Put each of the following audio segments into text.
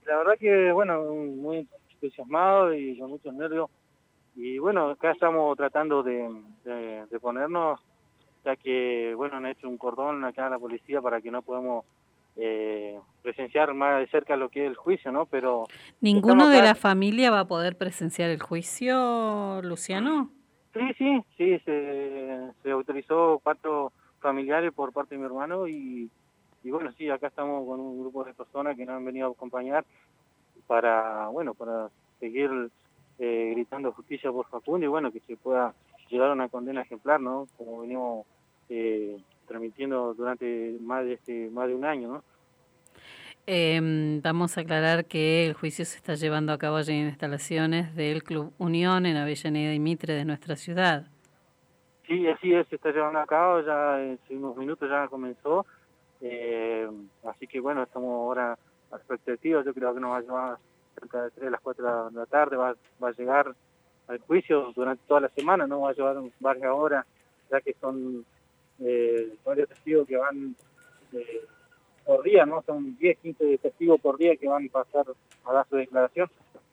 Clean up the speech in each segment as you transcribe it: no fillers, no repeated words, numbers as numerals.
La verdad que, bueno, muy entusiasmado y con muchos nervios. Y bueno, acá estamos tratando de ponernos, ya que, bueno, han hecho un cordón acá a la policía para que no podamos presenciar más de cerca lo que es el juicio, ¿no? Pero estamos ¿Ninguno de acá. la familia va a poder presenciar el juicio, Luciano? Sí, sí, sí, se autorizó 4 familiares por parte de mi hermano y bueno, sí, acá estamos con un grupo de personas que nos han venido a acompañar para, bueno, para seguir gritando justicia por Facundo y bueno, que se pueda llegar a una condena ejemplar, ¿no? Como venimos transmitiendo durante más de un año, ¿no? Vamos a aclarar que el juicio se está llevando a cabo allí en instalaciones del Club Unión en Avellaneda y Mitre de nuestra ciudad. Sí, así es, se está llevando a cabo, ya en unos minutos ya comenzó, eh, así que bueno, estamos ahora a expectativa, yo creo que nos va a llevar cerca de 3 a las 4 de la tarde, va a llegar al juicio durante toda la semana, no va a llevar varias horas, ya que son varios testigos que van eh, por día, ¿no? Son 10, 15 testigos por día que van a pasar a dar su declaración.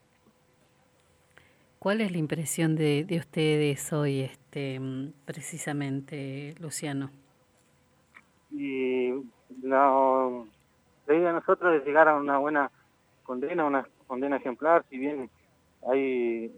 ¿Cuál es la impresión de ustedes hoy, precisamente, Luciano? Y la idea de nosotros es llegar a una condena ejemplar, si bien hay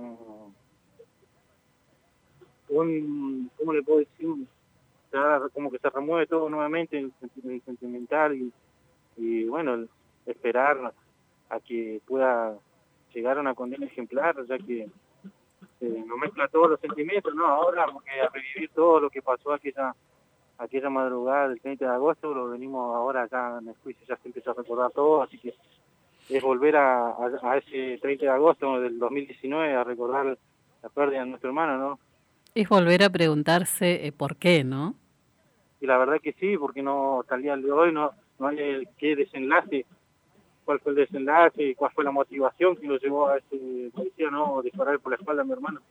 ¿cómo le puedo decir? Como que se remueve todo nuevamente el sentimental y bueno, esperar a que pueda llegar a una condena ejemplar, ya que nos mezcla todos los sentimientos, ¿no? Ahora, porque a revivir todo lo que pasó aquella madrugada del 30 de agosto, lo venimos ahora acá en el juicio, ya se empezó a recordar todo, así que es volver a ese 30 de agosto del 2019 a recordar la pérdida de nuestro hermano, ¿no? Es volver a preguntarse por qué, ¿no? Y la verdad que sí, porque no, hasta el día de hoy no hay qué desenlace, cuál fue el desenlace, cuál fue la motivación que lo llevó a ese policía, ¿no? Disparar por la espalda a mi hermano.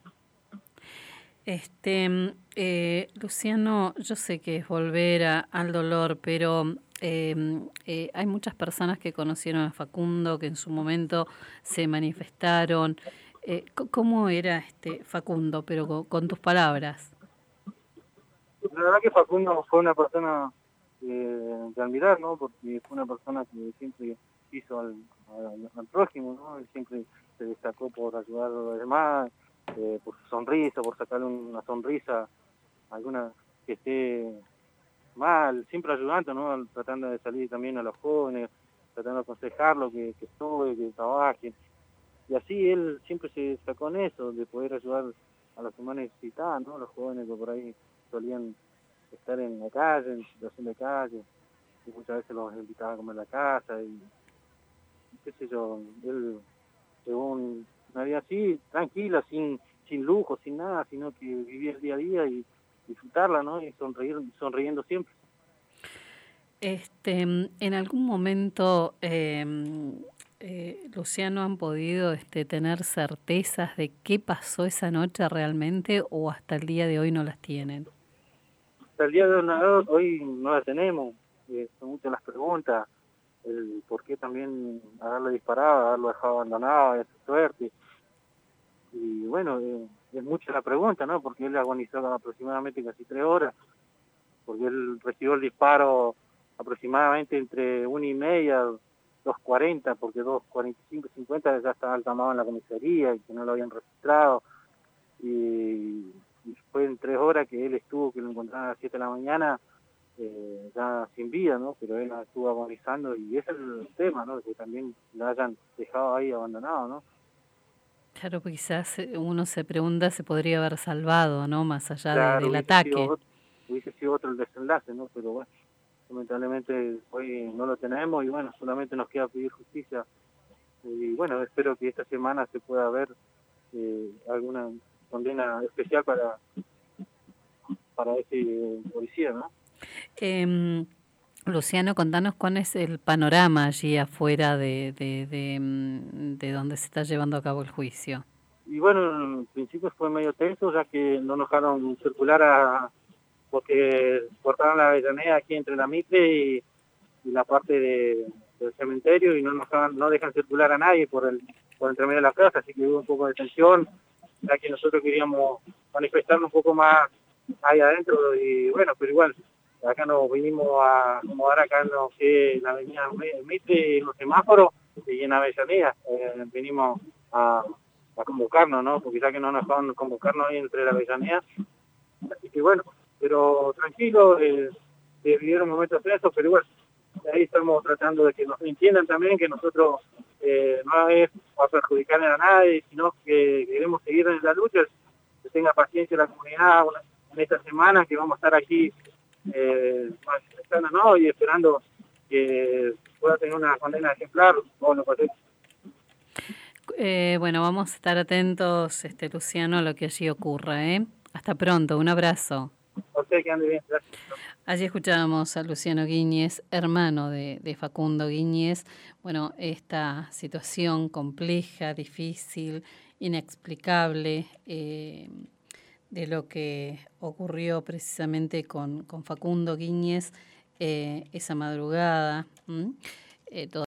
Luciano, yo sé que es volver al dolor, pero hay muchas personas que conocieron a Facundo, que en su momento se manifestaron. ¿Cómo era este Facundo? Pero con tus palabras. La verdad que Facundo fue una persona de admirar, ¿no? Porque fue una persona que siempre hizo al prójimo, ¿no? Él siempre se destacó por ayudar a los demás, por su sonrisa, por sacarle una sonrisa a alguna que esté mal, siempre ayudando, ¿no? Tratando de salir también a los jóvenes, tratando de aconsejarlos que estudien, que trabajen. Y así él siempre se destacó en eso, de poder ayudar a los que más necesitaban, ¿no? Los jóvenes que por ahí solían estar en la calle, en situación de calle, y muchas veces los invitaba a comer en la casa, y qué sé yo, él llevó una vida así, tranquila, sin lujo, sin nada, sino que vivía el día a día y disfrutarla, ¿no? Y sonriendo siempre. En algún momento, Luciano, han podido tener certezas de qué pasó esa noche realmente o hasta el día de hoy no las tienen. Hasta el día de hoy no la tenemos, son muchas las preguntas, el por qué también haberlo disparado, haberlo dejado abandonado, de su suerte. Y bueno, es mucha la pregunta, ¿no? Porque él agonizó aproximadamente casi 3 horas, porque él recibió el disparo aproximadamente entre 1:30, 2:40, porque 2:45, 50 ya estaba altamado en la comisaría y que no lo habían registrado. Y fue en 3 horas que él estuvo, que lo encontraron a las 7 de la mañana, ya sin vida, ¿no? Pero él estuvo agonizando y ese es el tema, ¿no? Que también lo hayan dejado ahí abandonado, ¿no? Claro, pues quizás uno se pregunta se podría haber salvado, ¿no? Más allá Claro, del ataque. hubiese sido otro el desenlace, ¿no? Pero bueno, lamentablemente hoy no lo tenemos y bueno, solamente nos queda pedir justicia. Y bueno, espero que esta semana se pueda ver alguna condena especial para ese policía, ¿no? Em, Luciano, contanos cuál es el panorama allí afuera de donde se está llevando a cabo el juicio. Y bueno, en principio fue medio tenso, ya que no nos dejaron circular porque cortaron la Avellaneda aquí entre la Mitre y la parte del cementerio y no dejan circular a nadie por entre medio de la plaza, así que hubo un poco de tensión, ya que nosotros queríamos manifestarnos un poco más ahí adentro y bueno, pero igual, acá nos vinimos a acomodar acá en lo que es la avenida Mitre, en los semáforos y en Avellaneda, vinimos a convocarnos, ¿no? Porque ya que no nos van a convocarnos ahí entre la Avellaneda, así que bueno, pero tranquilo, vivieron momentos tensos, pero igual, ahí estamos tratando de que nos entiendan también que nosotros no es para perjudicar a nadie, sino que queremos seguir en la lucha, que tenga paciencia la comunidad en esta semana, que vamos a estar aquí manifestando, ¿no? Y esperando que pueda tener una condena ejemplar. Bueno, pues, bueno, vamos a estar atentos, Luciano, a lo que allí ocurra, ¿eh? Hasta pronto, un abrazo. usted que ande bien, gracias. Allí escuchábamos a Luciano Guíñez, hermano de Facundo Guíñez. Bueno, esta situación compleja, difícil, inexplicable, de lo que ocurrió precisamente con Facundo Guíñez esa madrugada.